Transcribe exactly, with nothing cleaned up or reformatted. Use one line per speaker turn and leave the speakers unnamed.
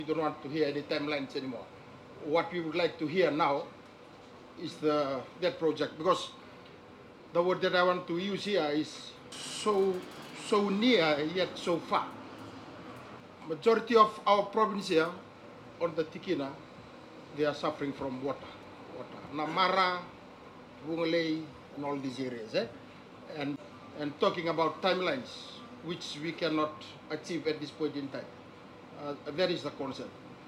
We don't want to hear any timelines anymore. What we would like to hear now is the that project, because the word that I want to use here is so so near yet so far. Majority of our province here on the Tikina, they are suffering from water. Water. Namara, Bungalei, and all these areas. Eh? And, and talking about timelines, which we cannot achieve at this point in time. Uh, that is the concern.